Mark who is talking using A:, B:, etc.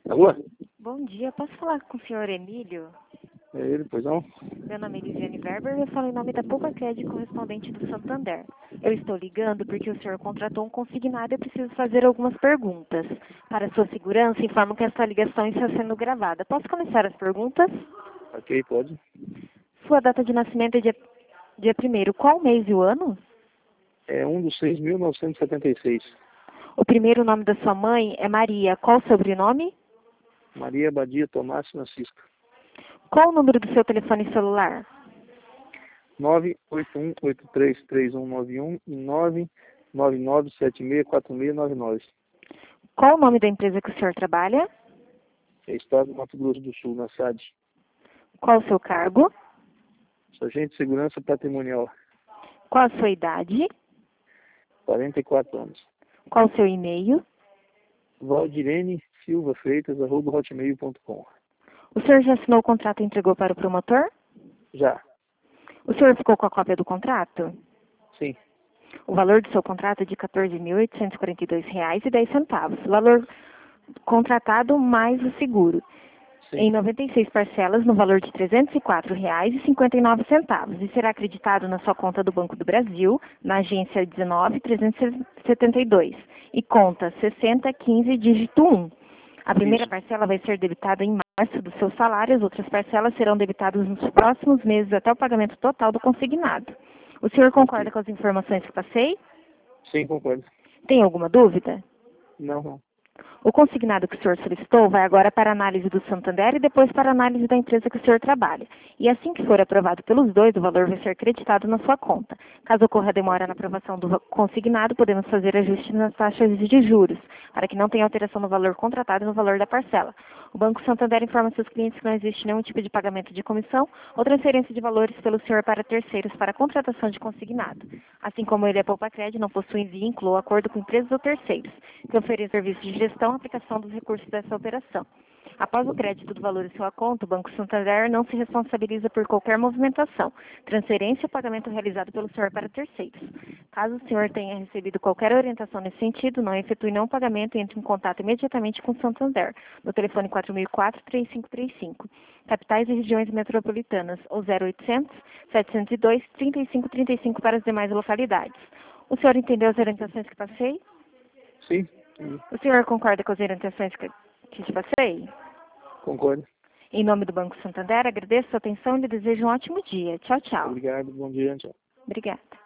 A: Alô?
B: Bom dia, posso falar com o senhor Emílio?
A: É ele, pois não?
B: Meu nome é Elisiane Weber e eu falo em nome da Pulpacred, correspondente do Santander. Eu estou ligando porque o senhor contratou um consignado e eu preciso fazer algumas perguntas. Para sua segurança, informo que esta ligação está sendo gravada. Posso começar as perguntas?
A: Ok, pode.
B: Sua data de nascimento é dia 1º. Qual mês e o ano?
A: É 1/6/1976.
B: O primeiro nome da sua mãe é Maria. Qual o sobrenome?
A: Maria Badia Tomás Francisco.
B: Qual o número do seu telefone celular?
A: 981833191 e 999764699.
B: Qual o nome da empresa que o senhor trabalha?
A: É Estado do Mato Grosso do Sul, na SAD.
B: Qual o seu cargo?
A: Sargento de Segurança Patrimonial,
B: Qual a sua idade?
A: 44 anos.
B: Qual o seu e-mail?
A: Valdirene Silva Freitas, @hotmail.com.
B: O senhor já assinou o contrato e entregou para o promotor?
A: Já.
B: O senhor ficou com a cópia do contrato?
A: Sim.
B: O valor do seu contrato é de R$ 14.842,10. Valor contratado mais o seguro.
A: Sim.
B: Em 96 parcelas no valor de R$ 304,59 e será acreditado na sua conta do Banco do Brasil, na agência 19372 e conta 6015 dígito 1. A primeira
A: Isso.
B: parcela vai ser debitada em março do seu salário, as outras parcelas serão debitadas nos próximos meses até o pagamento total do consignado. O senhor concorda com as informações que passei?
A: Sim, concordo.
B: Tem alguma dúvida?
A: Não.
B: O consignado que o senhor solicitou vai agora para a análise do Santander e depois para a análise da empresa que o senhor trabalha. E assim que for aprovado pelos dois, o valor vai ser creditado na sua conta. Caso ocorra demora na aprovação do consignado, podemos fazer ajustes nas taxas de juros, para que não tenha alteração no valor contratado e no valor da parcela. O Banco Santander informa seus clientes que não existe nenhum tipo de pagamento de comissão ou transferência de valores pelo senhor para terceiros para a contratação de consignado. Assim como ele é Pulpacred, não possui vínculo ou acordo com empresas ou terceiros, que oferecem serviços de gestão e aplicação dos recursos dessa operação. Após o crédito do valor em sua conta, o Banco Santander não se responsabiliza por qualquer movimentação, transferência ou pagamento realizado pelo senhor para terceiros. Caso o senhor tenha recebido qualquer orientação nesse sentido, não efetue nenhum pagamento e entre em contato imediatamente com o Santander, no telefone 4004-3535, capitais e regiões metropolitanas, ou 0800 702 3535 para as demais localidades. O senhor entendeu as orientações que passei?
A: Sim.
B: O senhor concorda com as orientações que te passei?
A: Concordo.
B: Em nome do Banco Santander, agradeço a sua atenção e lhe desejo um ótimo dia. Tchau, tchau.
A: Obrigado. Bom dia. Tchau.
B: Obrigada.